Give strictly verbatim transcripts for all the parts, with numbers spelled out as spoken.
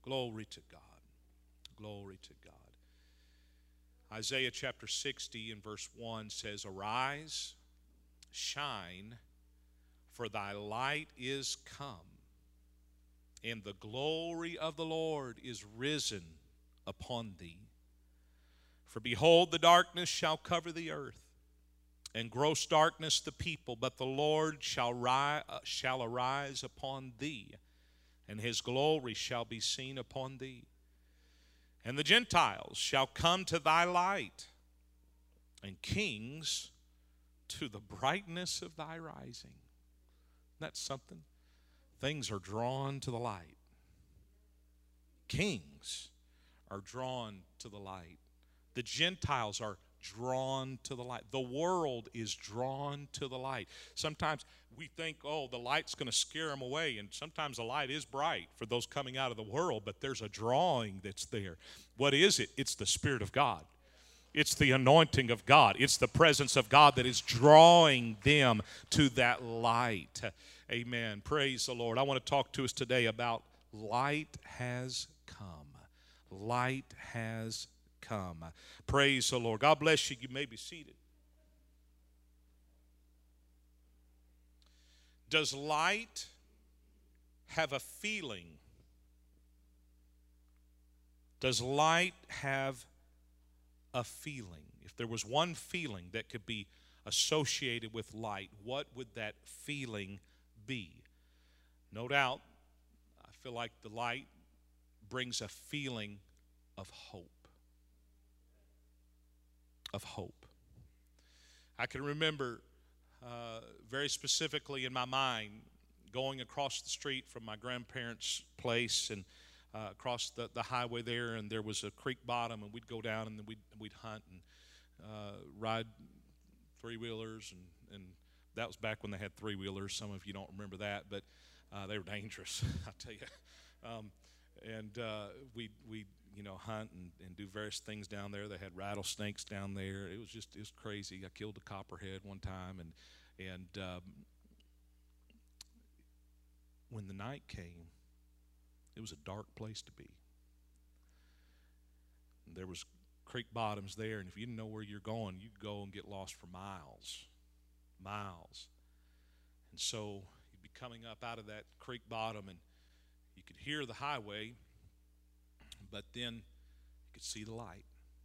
Glory to God. Glory to God. Isaiah chapter sixty and verse one says, Arise, shine, for thy light is come, and the glory of the Lord is risen upon thee. For behold, the darkness shall cover the earth, and gross darkness the people, but the Lord shall, ri- uh, shall arise upon thee, and his glory shall be seen upon thee. And the Gentiles shall come to thy light, and kings to the brightness of thy rising. That's something. Things are drawn to the light. Kings are drawn to the light. The Gentiles are drawn to the light. The world is drawn to the light. Sometimes we think, oh, the light's going to scare them away, and sometimes the light is bright for those coming out of the world, but there's a drawing that's there. What is it? It's the Spirit of God. It's the anointing of God. It's the presence of God that is drawing them to that light. Amen. Praise the Lord. I want to talk to us today about light has come. Light has come. Praise the Lord. God bless you. You may be seated. Does light have a feeling? Does light have a feeling? If there was one feeling that could be associated with light, what would that feeling be? No doubt, I feel like the light brings a feeling of hope. Of hope. I can remember uh, very specifically in my mind going across the street from my grandparents' place and uh, across the, the highway there, and there was a creek bottom, and we'd go down and then we'd, we'd hunt and uh, ride three-wheelers, and, and that was back when they had three-wheelers. Some of you don't remember that, but uh, they were dangerous, I tell you. Um, and uh, we'd, we'd you know, hunt and, and do various things down there. They had rattlesnakes down there. It was just, it was crazy. I killed a copperhead one time, and and um, when the night came, it was a dark place to be. And there was creek bottoms there, and if you didn't know where you're going, you could go and get lost for miles, miles. And so you'd be coming up out of that creek bottom, and you could hear the highway, but then you could see the light.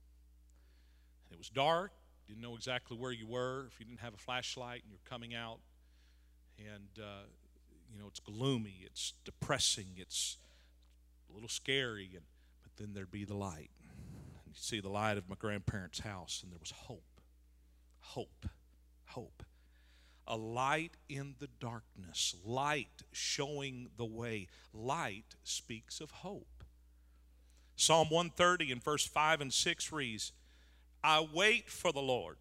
It was dark. Didn't know exactly where you were if you didn't have a flashlight and you're coming out. And, uh, you know, it's gloomy. It's depressing. It's a little scary. And but then there'd be the light. And you'd see the light of my grandparents' house, and there was hope. Hope. Hope. A light in the darkness. Light showing the way. Light speaks of hope. Psalm one thirty in verse five and six reads, I wait for the Lord.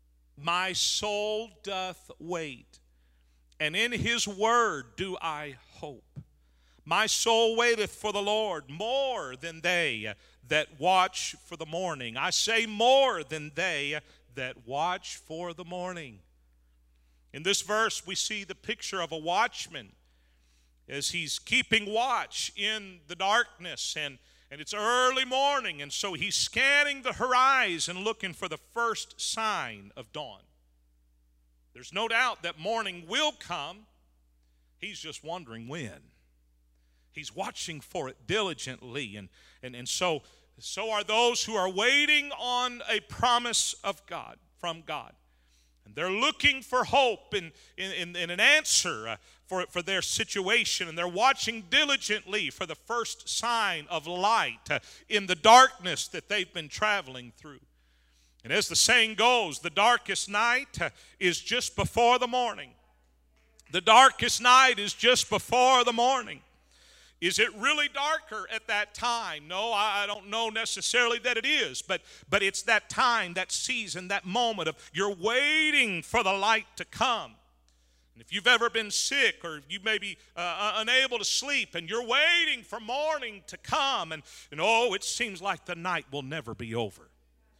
My soul doth wait, and in his word do I hope. My soul waiteth for the Lord more than they that watch for the morning. I say more than they that watch for the morning. In this verse, we see the picture of a watchman as he's keeping watch in the darkness, and And it's early morning, and so he's scanning the horizon looking for the first sign of dawn. There's no doubt that morning will come. He's just wondering when. He's watching for it diligently, and, and, and so, so are those who are waiting on a promise of God, from God. And they're looking for hope and in, in, in an answer uh, for, for their situation. And they're watching diligently for the first sign of light uh, in the darkness that they've been traveling through. And as the saying goes, the darkest night uh, is just before the morning. The darkest night is just before the morning. Is it really darker at that time? No, I don't know necessarily that it is, but, but it's that time, that season, that moment of you're waiting for the light to come. And if you've ever been sick or you may be uh, unable to sleep and you're waiting for morning to come, and, and oh, it seems like the night will never be over.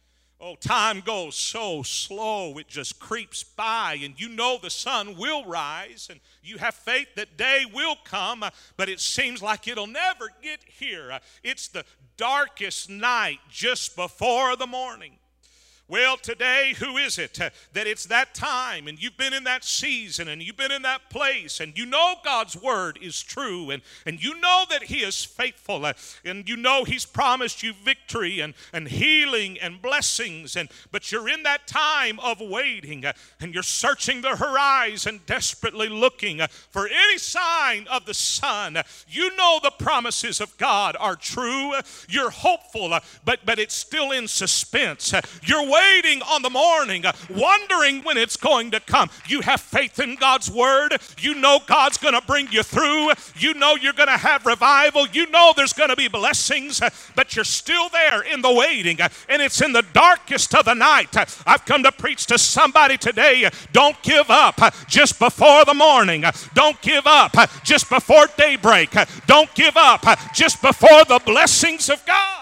Oh, time goes so slow, it just creeps by, and you know the sun will rise, and you have faith that day will come, uh, but it seems like it'll never get here. Uh, it's the darkest night just before the morning. Well, today, who is it uh, that it's that time, and you've been in that season, and you've been in that place, and you know God's word is true, and, and you know that he is faithful, uh, and you know he's promised you victory and, and healing and blessings, and but you're in that time of waiting, uh, and you're searching the horizon, desperately looking uh, for any sign of the sun. Uh, you know the promises of God are true. Uh, you're hopeful, uh, but, but it's still in suspense. Uh, you're waiting on the morning, uh, wondering when it's going to come. You have faith in God's word. You know God's going to bring you through. You know you're going to have revival. You know there's going to be blessings, uh, but you're still there in the waiting, uh, and it's in the darkest of the night. Uh, I've come to preach to somebody today. Uh, don't give up uh, just before the morning. Uh, don't give up uh, just before daybreak. Uh, don't give up uh, just before the blessings of God.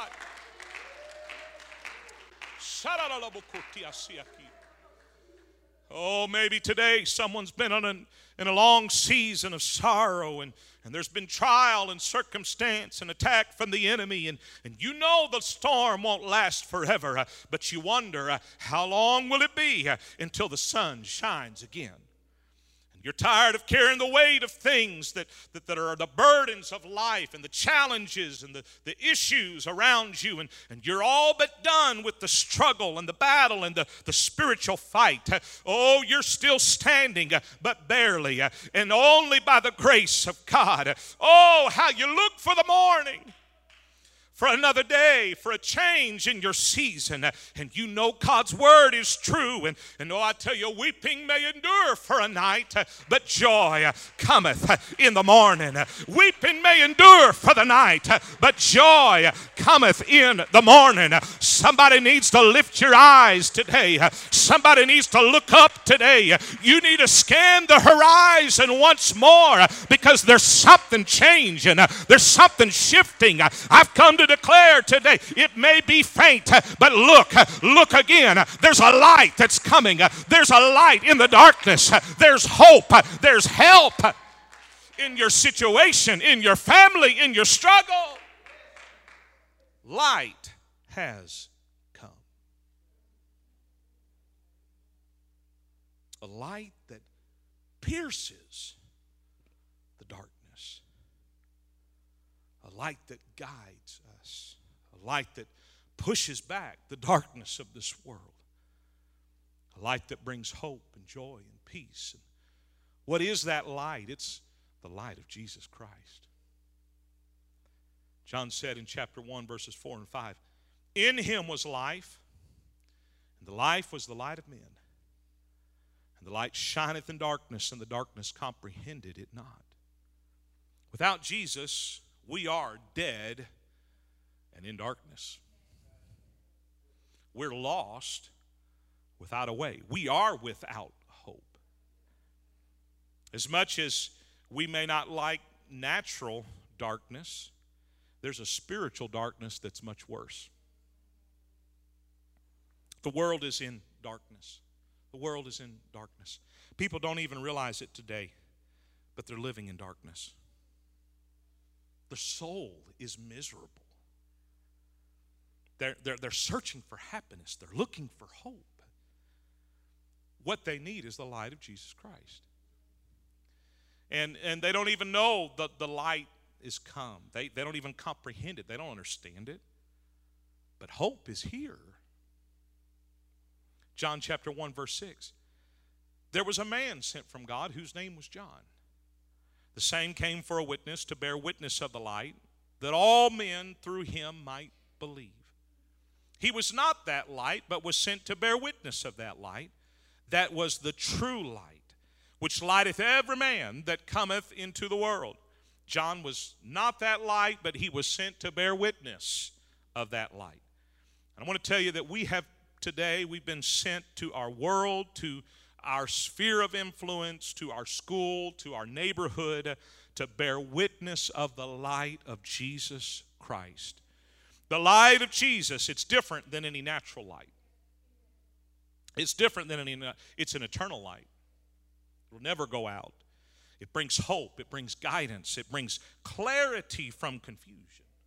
Oh, maybe today someone's been on an, in a long season of sorrow, and, and there's been trial and circumstance and attack from the enemy, and, and you know the storm won't last forever, uh, but you wonder uh, how long will it be uh, until the sun shines again. You're tired of carrying the weight of things that, that, that are the burdens of life and the challenges and the, the issues around you. And, and you're all but done with the struggle and the battle and the, the spiritual fight. Oh, you're still standing, but barely. And only by the grace of God. Oh, how you look for the morning. For another day, for a change in your season. And you know God's word is true. And, and oh, I tell you, weeping may endure for a night, but joy cometh in the morning. Weeping may endure for the night, but joy cometh in the morning. Somebody needs to lift your eyes today. Somebody needs to look up today. You need to scan the horizon once more, because there's something changing. There's something shifting. I've come to declare today, it may be faint, but look, look again. There's a light that's coming. There's a light in the darkness. There's hope. There's help in your situation, in your family, in your struggle. Light has come. A light that pierces the darkness. A light that guides us. A light that pushes back the darkness of this world. A light that brings hope and joy and peace. And what is that light? It's the light of Jesus Christ. John said in chapter one, verses four and five, in him was life, and the life was the light of men. And the light shineth in darkness, and the darkness comprehended it not. Without Jesus, we are dead and in darkness. We're lost without a way. We are without hope. As much as we may not like natural darkness, there's a spiritual darkness that's much worse. The world is in darkness. The world is in darkness. People don't even realize it today, but they're living in darkness. The soul is miserable. They're, they're, they're searching for happiness. They're looking for hope. What they need is the light of Jesus Christ. And, and they don't even know that the light is come. They, they don't even comprehend it. They don't understand it. But hope is here. John chapter one, verse six. There was a man sent from God whose name was John. The same came for a witness, to bear witness of the light, that all men through him might believe. He was not that light, but was sent to bear witness of that light. That was the true light, which lighteth every man that cometh into the world. John was not that light, but he was sent to bear witness of that light. And I want to tell you that we have today, we've been sent to our world, to our sphere of influence, to our school, to our neighborhood, to bear witness of the light of Jesus Christ. The light of Jesus, it's different than any natural light. It's different than an, it's an eternal light. It will never go out. It brings hope. It brings guidance. It brings clarity from confusion.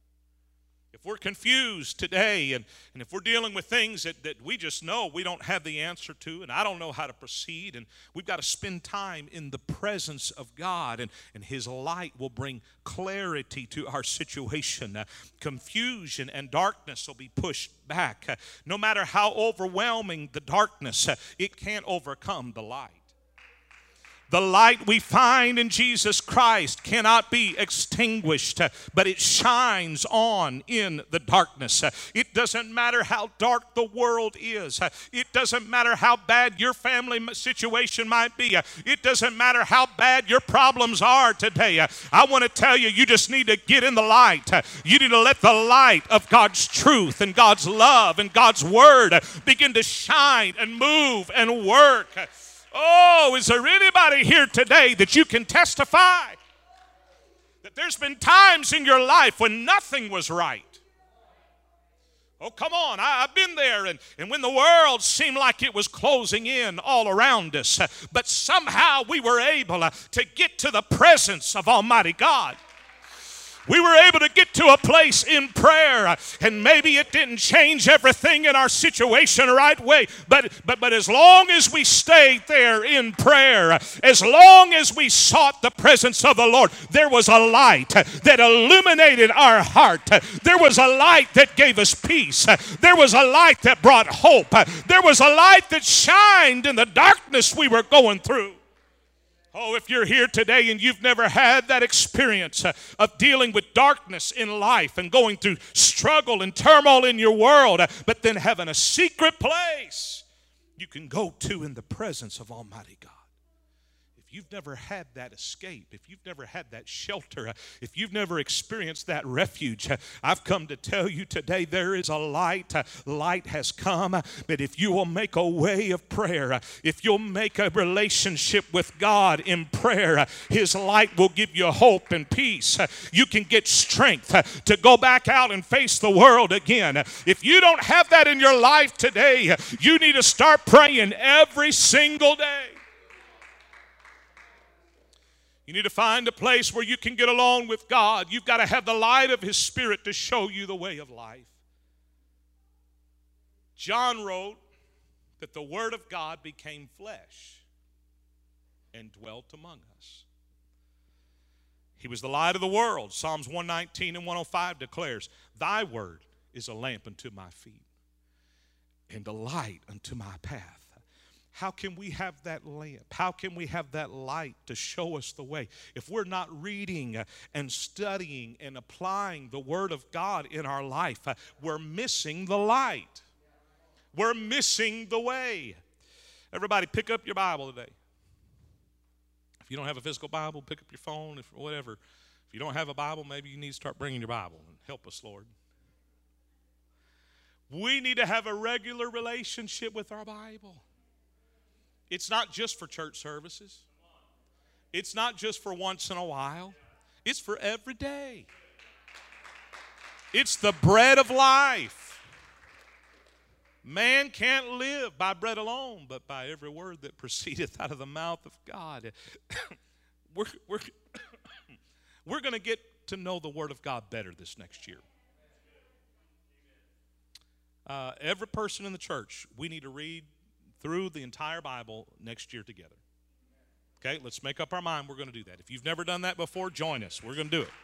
If we're confused today and, and if we're dealing with things that, that we just know we don't have the answer to, and I don't know how to proceed, and we've got to spend time in the presence of God, and, and His light will bring clarity to our situation. Uh, confusion and darkness will be pushed back. Uh, no matter how overwhelming the darkness, uh, it can't overcome the light. The light we find in Jesus Christ cannot be extinguished, but it shines on in the darkness. It doesn't matter how dark the world is. It doesn't matter how bad your family situation might be. It doesn't matter how bad your problems are today. I want to tell you, you just need to get in the light. You need to let the light of God's truth and God's love and God's word begin to shine and move and work. Oh, is there anybody here today that you can testify that there's been times in your life when nothing was right? Oh, come on. I, I've been there, and, and when the world seemed like it was closing in all around us, but somehow we were able uh, to get to the presence of Almighty God. We were able to get to a place in prayer, and maybe it didn't change everything in our situation right way, but, but, but as long as we stayed there in prayer, as long as we sought the presence of the Lord, there was a light that illuminated our heart. There was a light that gave us peace. There was a light that brought hope. There was a light that shined in the darkness we were going through. Oh, if you're here today and you've never had that experience uh, of dealing with darkness in life and going through struggle and turmoil in your world, uh, but then having a secret place you can go to in the presence of Almighty God. If you've never had that escape, if you've never had that shelter, uh, if you've never experienced that refuge, uh, I've come to tell you today there is a light. Uh, light has come, uh, but if you will make a way of prayer, uh, if you'll make a relationship with God in prayer, uh, His light will give you hope and peace. Uh, you can get strength uh, to go back out and face the world again. Uh, if you don't have that in your life today, uh, you need to start praying every single day. You need to find a place where you can get along with God. You've got to have the light of His Spirit to show you the way of life. John wrote that the Word of God became flesh and dwelt among us. He was the light of the world. Psalms one nineteen and one oh five declares, Thy word is a lamp unto my feet and a light unto my path. How can we have that lamp? How can we have that light to show us the way? If we're not reading and studying and applying the Word of God in our life, we're missing the light. We're missing the way. Everybody, pick up your Bible today. If you don't have a physical Bible, pick up your phone, if whatever. If you don't have a Bible, maybe you need to start bringing your Bible. And help us, Lord. We need to have a regular relationship with our Bible. It's not just for church services. It's not just for once in a while. It's for every day. It's the bread of life. Man can't live by bread alone, but by every word that proceedeth out of the mouth of God. we're we're, we're going to get to know the Word of God better this next year. Uh, every person in the church, we need to read through the entire Bible next year together. Okay, let's make up our mind we're going to do that. If you've never done that before, join us. We're going to do it.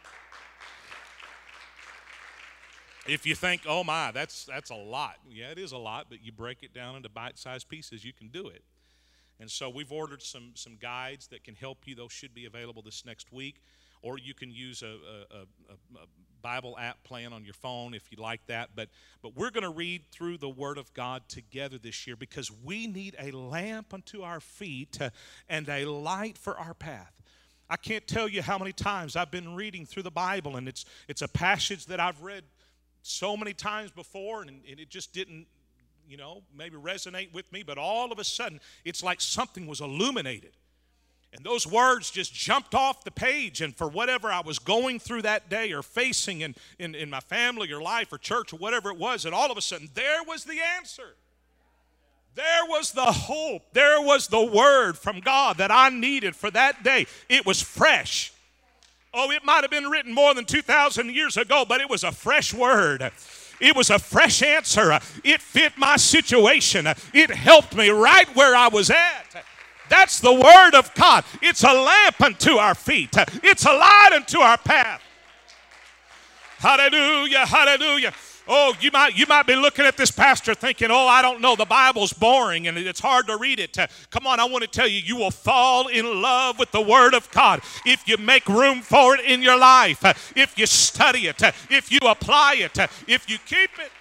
If you think, oh my, that's that's a lot. Yeah, it is a lot, but you break it down into bite-sized pieces, you can do it. And so we've ordered some some guides that can help you. Those should be available this next week. Or you can use a, a, a, a Bible app plan on your phone if you like that. But, but we're going to read through the Word of God together this year because we need a lamp unto our feet uh, and a light for our path. I can't tell you how many times I've been reading through the Bible, and it's, it's a passage that I've read so many times before, and, and it just didn't, you know, maybe resonate with me. But all of a sudden, it's like something was illuminated. And those words just jumped off the page, and for whatever I was going through that day or facing in, in, in my family or life or church or whatever it was, and all of a sudden, there was the answer. There was the hope. There was the word from God that I needed for that day. It was fresh. Oh, it might have been written more than two thousand years ago, but it was a fresh word. It was a fresh answer. It fit my situation. It helped me right where I was at. That's the word of God. It's a lamp unto our feet. It's a light unto our path. Hallelujah, hallelujah. Oh, you might you might be looking at this pastor thinking, oh, I don't know, the Bible's boring and it's hard to read it. Uh, come on, I want to tell you, you will fall in love with the Word of God if you make room for it in your life, uh, if you study it, uh, if you apply it, uh, if you keep it.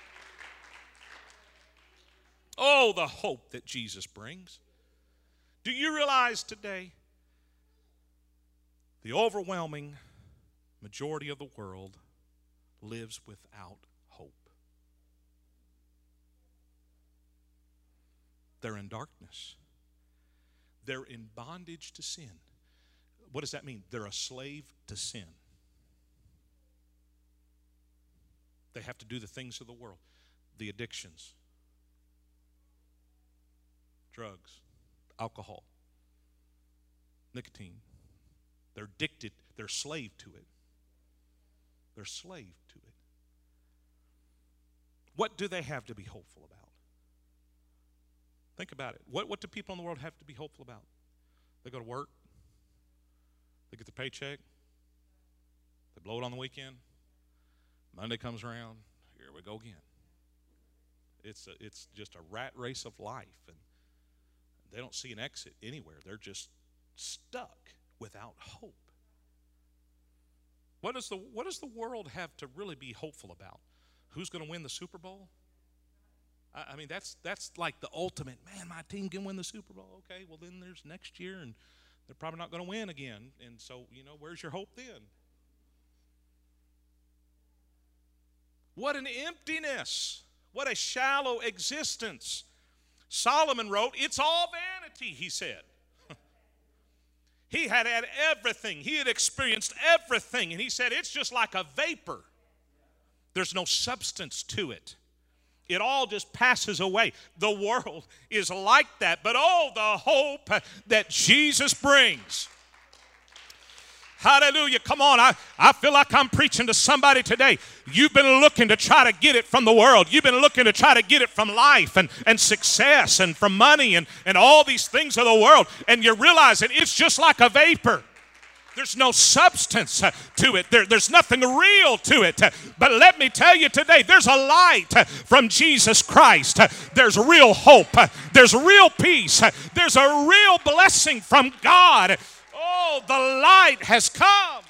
Oh, the hope that Jesus brings. Do you realize today the overwhelming majority of the world lives without hope? They're in darkness. They're in bondage to sin. What does that mean? They're a slave to sin. They have to do the things of the world, the addictions, drugs, alcohol, nicotine. They're addicted. They're slave to it. They're slave to it. What do they have to be hopeful about? Think about it. What, what do people in the world have to be hopeful about? They go to work. They get the paycheck. They blow it on the weekend. Monday comes around. Here we go again. It's a, it's just a rat race of life, and they don't see an exit anywhere. They're just stuck without hope. What does the what does the world have to really be hopeful about? Who's going to win the Super Bowl? I, I mean, that's that's like the ultimate, man, my team can win the Super Bowl. Okay, well then there's next year, and they're probably not going to win again. And so, you know, where's your hope then? What an emptiness. What a shallow existence. Solomon wrote, it's all vanity, he said. He had had everything. He had experienced everything. And he said, it's just like a vapor. There's no substance to it. It all just passes away. The world is like that. But oh, the hope that Jesus brings. Hallelujah. Come on. I, I feel like I'm preaching to somebody today. You've been looking to try to get it from the world. You've been looking to try to get it from life and, and success and from money and, and all these things of the world. And you realize that it's just like a vapor. There's no substance uh, to it. There, there's nothing real to it. Uh, but let me tell you today, there's a light uh, from Jesus Christ. Uh, there's real hope. Uh, there's real peace. Uh, there's a real blessing from God. Oh, the light has come.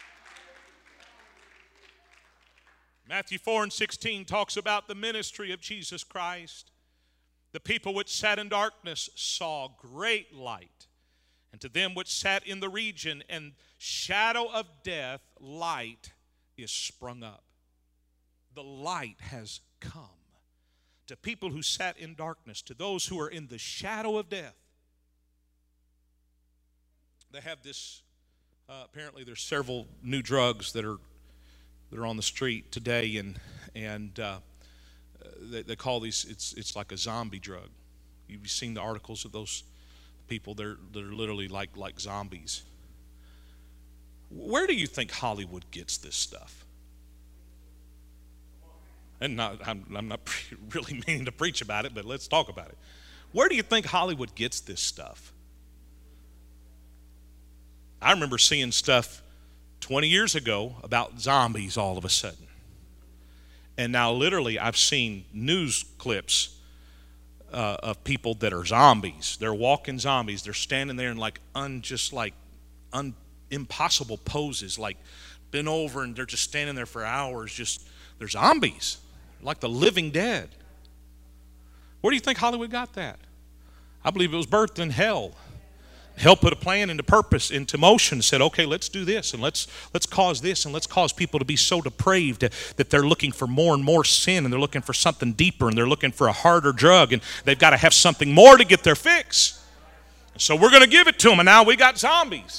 Matthew four and sixteen talks about the ministry of Jesus Christ. The people which sat in darkness saw great light. And to them which sat in the region and shadow of death, light is sprung up. The light has come. To people who sat in darkness, to those who are in the shadow of death. They have this, uh, apparently there's several new drugs that are that are on the street today, and and uh, they, they call these, it's it's like a zombie drug. You've seen the articles of those people. They're they're literally like like zombies. Where do you think Hollywood gets this stuff? And not, I'm, I'm not pre- really meaning to preach about it, but let's talk about it. Where do you think Hollywood gets this stuff? I remember seeing stuff twenty years ago about zombies all of a sudden. And now literally I've seen news clips uh, of people that are zombies. They're walking zombies. They're standing there in like un, just like un, impossible poses, like bent over, and they're just standing there for hours. Just, they're zombies, like the living dead. Where do you think Hollywood got that? I believe it was birthed in hell. Hell put a plan into purpose, into motion, said, okay, let's do this, and let's let's cause this, and let's cause people to be so depraved that they're looking for more and more sin, and they're looking for something deeper, and they're looking for a harder drug, and they've got to have something more to get their fix. And so we're going to give it to them, and now we got zombies.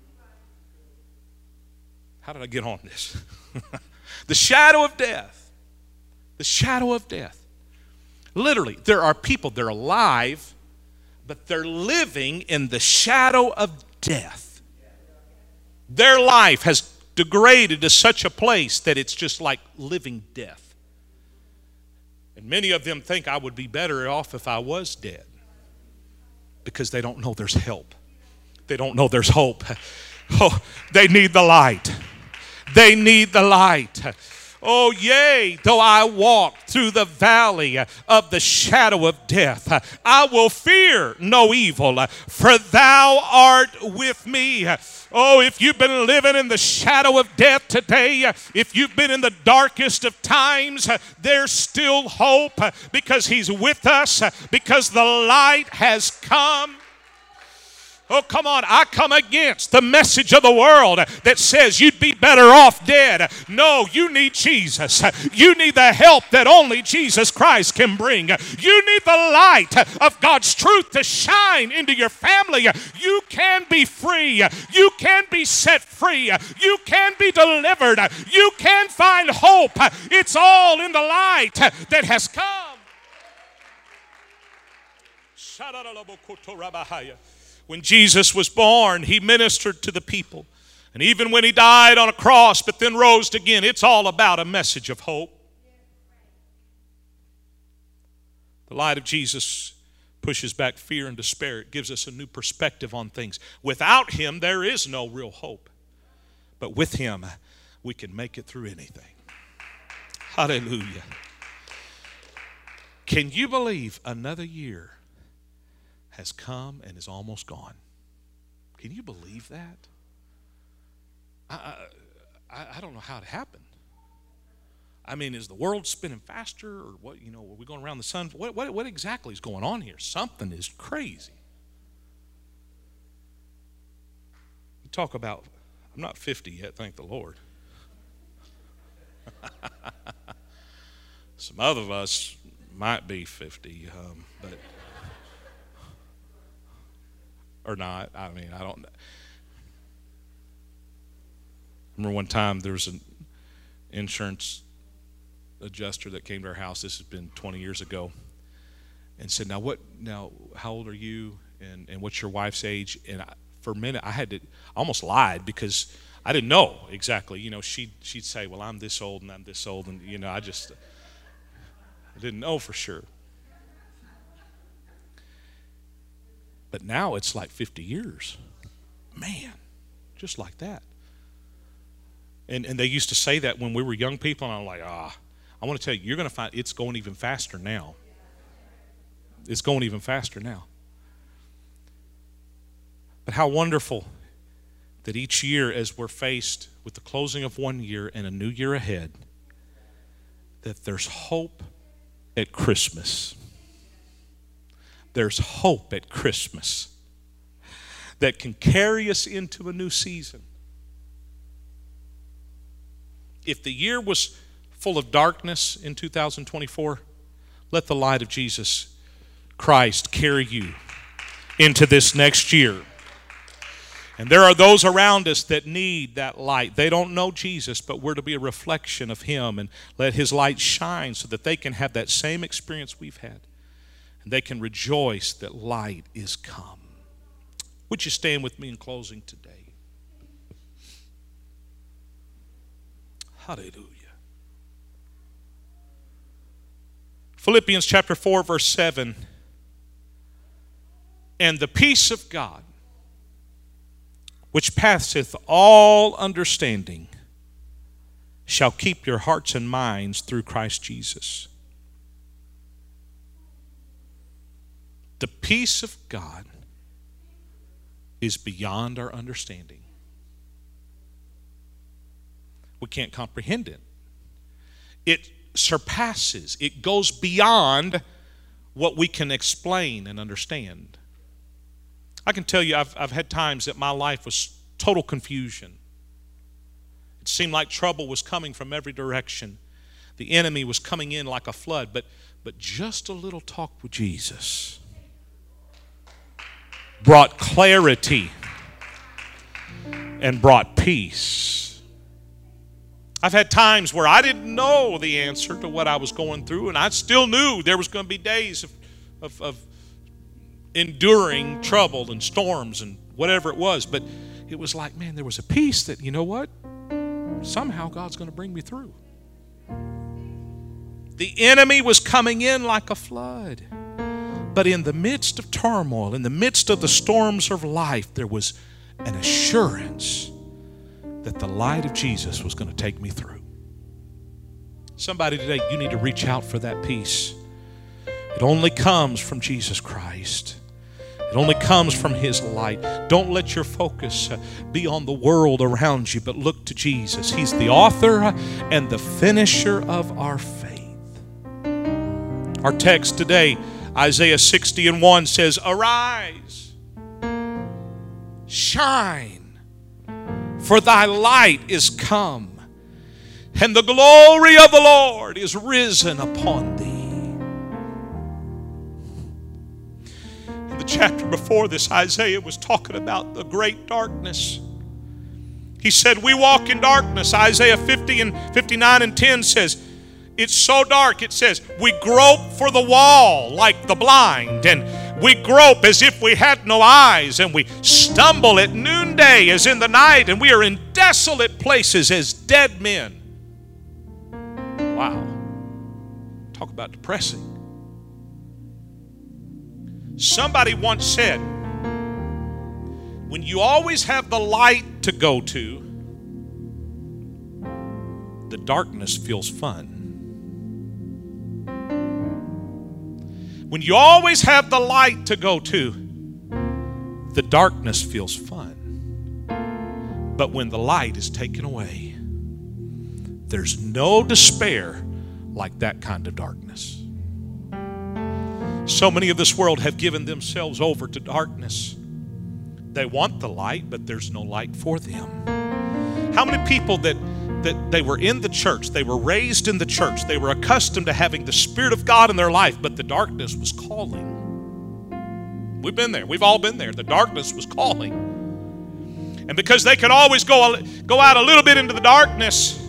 How did I get on this? The shadow of death. The shadow of death. Literally, there are people, they're alive, but they're living in the shadow of death. Their life has degraded to such a place that it's just like living death. And many of them think I would be better off if I was dead, because they don't know there's help. They don't know there's hope. Oh, they need the light. They need the light. Oh, yea, though I walk through the valley of the shadow of death, I will fear no evil, for thou art with me. Oh, if you've been living in the shadow of death today, if you've been in the darkest of times, there's still hope, because he's with us, because the light has come. Oh, come on. I come against the message of the world that says you'd be better off dead. No, you need Jesus. You need the help that only Jesus Christ can bring. You need the light of God's truth to shine into your family. You can be free. You can be set free. You can be delivered. You can find hope. It's all in the light that has come. When Jesus was born, he ministered to the people. And even when he died on a cross but then rose again, it's all about a message of hope. The light of Jesus pushes back fear and despair. It gives us a new perspective on things. Without him, there is no real hope. But with him, we can make it through anything. Hallelujah. Can you believe another year has come and is almost gone? Can you believe that? I, I, I don't know how it happened. I mean, is the world spinning faster, or what? You know, are we going around the sun? What, what, what exactly is going on here? Something is crazy. You talk about, I'm not fifty yet, thank the Lord. Some other of us might be fifty, um, but or not. I mean, I don't know. I remember one time there was an insurance adjuster that came to our house. This has been twenty years ago, and said, "Now what? Now how old are you? And and what's your wife's age?" And I, for a minute, I had to I almost lied, because I didn't know exactly. You know, she she'd say, "Well, I'm this old and I'm this old," and you know, I just I didn't know for sure. But now it's like fifty years. Man, just like that. And and they used to say that when we were young people, and I'm like, ah, I want to tell you, you're going to find it's going even faster now. It's going even faster now. But how wonderful that each year, as we're faced with the closing of one year and a new year ahead, that there's hope at Christmas. There's hope at Christmas that can carry us into a new season. If the year was full of darkness in two thousand twenty-four, let the light of Jesus Christ carry you into this next year. And there are those around us that need that light. They don't know Jesus, but we're to be a reflection of him, and let his light shine so that they can have that same experience we've had. And they can rejoice that light is come. Would you stand with me in closing today? Hallelujah. Philippians chapter four, verse seven. And the peace of God, which passeth all understanding, shall keep your hearts and minds through Christ Jesus. The peace of God is beyond our understanding. We can't comprehend it. It surpasses, it goes beyond what we can explain and understand. I can tell you, I've, I've had times that my life was total confusion. It seemed like trouble was coming from every direction. The enemy was coming in like a flood, but, but just a little talk with Jesus brought clarity and brought peace. I've had times where I didn't know the answer to what I was going through, and I still knew there was going to be days of, of, of enduring trouble and storms and whatever it was. But it was like, man, there was a peace that, you know what? Somehow God's going to bring me through. The enemy was coming in like a flood. But in the midst of turmoil, in the midst of the storms of life, there was an assurance that the light of Jesus was going to take me through. Somebody today, you need to reach out for that peace. It only comes from Jesus Christ. It only comes from His light. Don't let your focus be on the world around you, but look to Jesus. He's the author and the finisher of our faith. Our text today, Isaiah sixty and one says, "Arise, shine, for thy light is come, and the glory of the Lord is risen upon thee." In the chapter before this, Isaiah was talking about the great darkness. He said, we walk in darkness. Isaiah fifty and fifty-nine and ten says, it's so dark, it says, we grope for the wall like the blind, and we grope as if we had no eyes, and we stumble at noonday as in the night, and we are in desolate places as dead men. Wow. Talk about depressing. Somebody once said, when you always have the light to go to, the darkness feels fun. When you always have the light to go to, the darkness feels fun. But when the light is taken away, there's no despair like that kind of darkness. So many of this world have given themselves over to darkness. They want the light, but there's no light for them. How many people that that they were in the church, they were raised in the church, they were accustomed to having the Spirit of God in their life, but the darkness was calling. We've been there. We've all been there. The darkness was calling. And because they could always go, go out a little bit into the darkness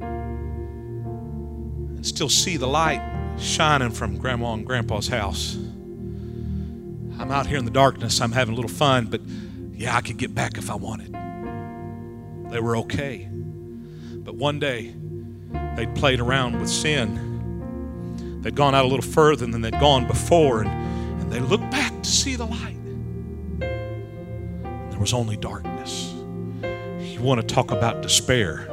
and still see the light shining from Grandma and Grandpa's house. I'm out here in the darkness. I'm having a little fun, but yeah, I could get back if I wanted. They were okay. But one day, they'd played around with sin. They'd gone out a little further than they'd gone before, and, and they looked back to see the light. And there was only darkness. You want to talk about despair.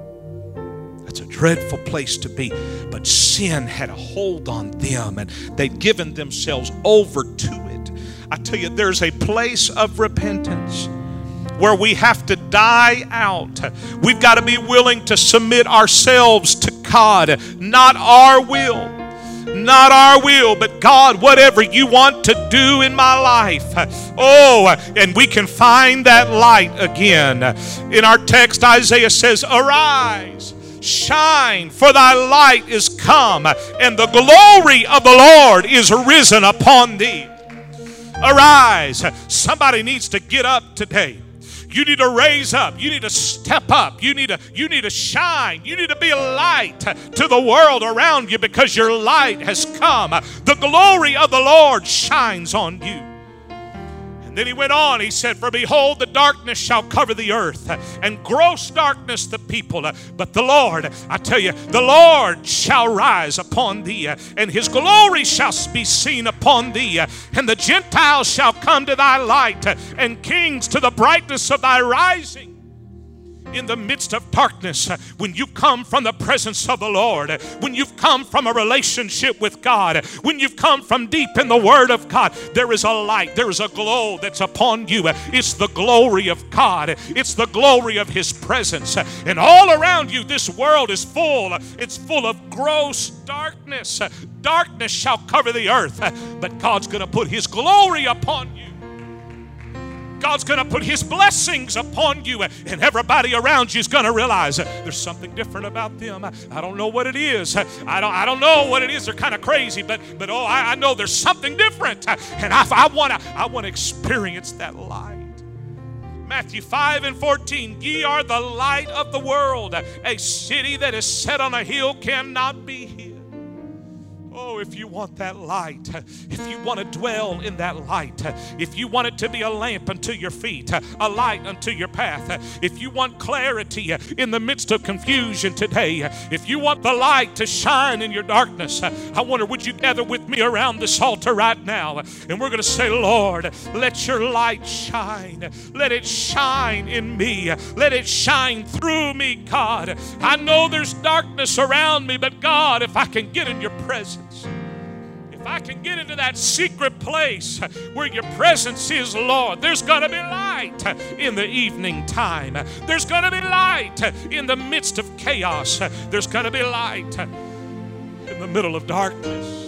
That's a dreadful place to be. But sin had a hold on them, and they'd given themselves over to it. I tell you, there's a place of repentance where we have to die out. We've got to be willing to submit ourselves to God. Not our will. Not our will, but God, whatever you want to do in my life. Oh, and we can find that light again. In our text, Isaiah says, arise, shine, for thy light is come, and the glory of the Lord is risen upon thee. Arise. Somebody needs to get up today. You need to raise up. You need to step up. You need to, you need to shine. You need to be a light to the world around you because your light has come. The glory of the Lord shines on you. And then he went on. He said, for behold, the darkness shall cover the earth, and gross darkness the people. But the Lord, I tell you, the Lord shall rise upon thee, and his glory shall be seen upon thee. And the Gentiles shall come to thy light, and kings to the brightness of thy rising. In the midst of darkness, when you come from the presence of the Lord, when you've come from a relationship with God, when you've come from deep in the Word of God, there is a light, there is a glow that's upon you. It's the glory of God. It's the glory of His presence. And all around you, this world is full. It's full of gross darkness. Darkness shall cover the earth, but God's going to put His glory upon you. God's going to put His blessings upon you, and everybody around you is going to realize there's something different about them. I don't know what it is. I don't, I don't know what it is. They're kind of crazy, but, but oh, I, I know there's something different, and I, I want to I want to experience that light. Matthew five and fourteen, ye are the light of the world. A city that is set on a hill cannot be hid. Oh, if you want that light, if you want to dwell in that light, if you want it to be a lamp unto your feet, a light unto your path, if you want clarity in the midst of confusion today, if you want the light to shine in your darkness, I wonder, would you gather with me around this altar right now? And we're going to say, Lord, let your light shine. Let it shine in me. Let it shine through me, God. I know there's darkness around me, but God, if I can get in your presence, if I can get into that secret place where your presence is, Lord, there's going to be light in the evening time. There's going to be light in the midst of chaos. There's going to be light in the middle of darkness.